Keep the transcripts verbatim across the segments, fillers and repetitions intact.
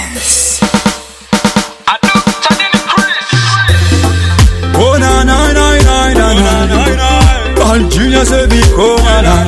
Yes. Oh na na na na na na na. All genius a big come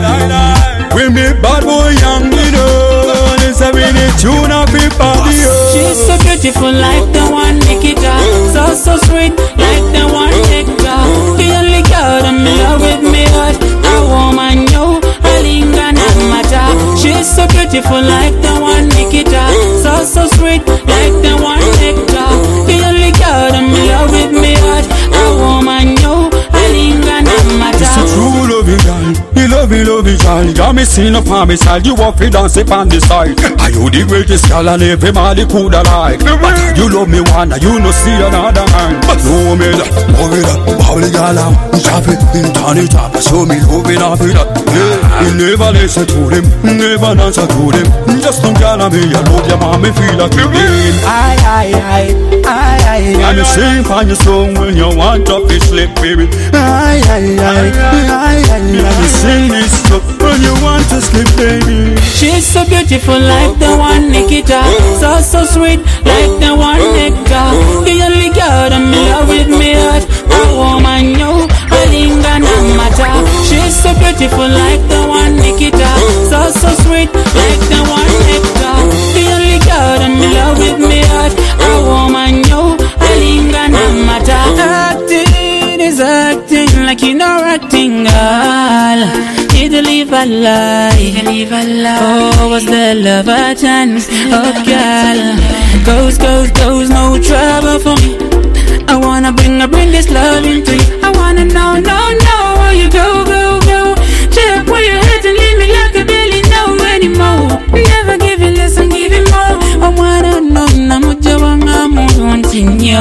na. We me bad boy young you know. It's a really tune up in body. She's so beautiful like the one Nikita. So so sweet like the one Nectar. The only girl I'm in love with me heart. A woman yo, a linga na mata. She's so beautiful like the one Nikita. So so sweet like the one Nectar. The only girl I'm in love with me heart. A woman yo, a linga na mata. It's a true loving girl. You love me, love me, girl. You me seen up on me side. You walk it dance up on the side. Are you the greatest girl and everybody coulda like? But you love me one, you no see another man. No me that, move it up, bubble girl out. Chop it, turn it up, show me love it up it up. Yeah, you never listen to them, never answer to them. Just don't girl me, I love your mama, feel like you mean. Aye, aye, aye, aye, aye. And you sing for your song when you want to be sleep, baby. Aye, aye, aye, aye, aye. And you sing this stuff when you want to sleep, baby. She's so beautiful like the one Nikita. So so sweet like the one Nectar. The only girl I'm in love with me heart. A woman yo, a linga na mata. She's so beautiful like the one Nikita. So so sweet like the one Nectar. The only girl I'm in love with me heart. A woman yo, a linga na mata. Acting is acting like you know acting, girl. Did you leave a lie? Leave a lie. Oh, was the love a chance? Oh, girl. Goes, goes, goes, no trouble for me. I wanna bring, I bring this love into you. I wanna know, no, no, where you go, go, go. Check where your head and leave me like I barely know anymore. Never give you less and give you more. I wanna know, namuja wanga muuntinyo.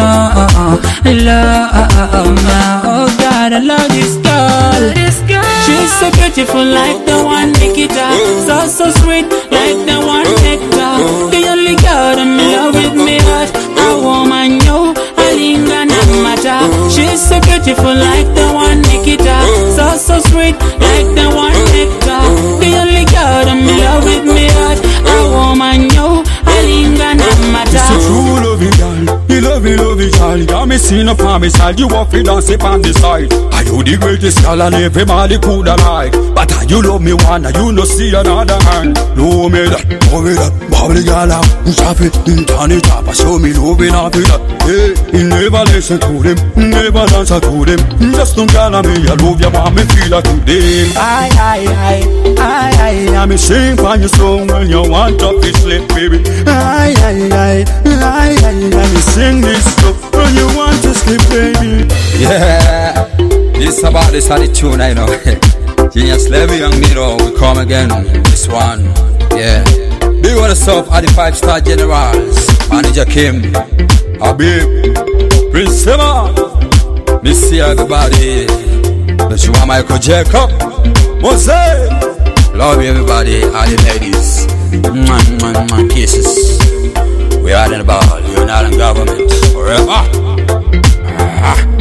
Love, oh God, I love this girl. This girl. She's so beautiful like the one Nikita. So so sweet like the one Nectar. The only girl I'm in love with me heart. A woman yo, a linga na mata. She's so beautiful like the one Nikita. So so sweet like the one Nectar. The only girl I'm in love with me heart. A woman yo, a linga na mata. It's a true loving girl. You love me, love me, girl. You me seen up on me side. You walk it dance up on the side. Are you the greatest girl and everybody coulda like? But are you love me one and you no see another hand? No me that, move it up, bubble girl out. Chop it, turn it up, show me love it up it up. Hey, you never listen to them, never answer to them. Just don't girl me, I love you, want me feel like today. Aye, aye, aye, aye, aye. I me sing for your song when you want to be sleep, baby. Aye, aye, aye, aye, aye. I me sing this stuff when you want to sleep, baby. Yeah, this about this attitude, I know. Genius Levy Young Nero, we come again. This one, yeah. Big on the stuff at the five star generals. Manager Kim, Habib, Prince Simon. Miss see everybody. But you want Michael Jacob, Mose. Love you everybody, all the ladies. Mwah, mwah, mwah, kisses. We are in the ball, you're not in government forever. Ah.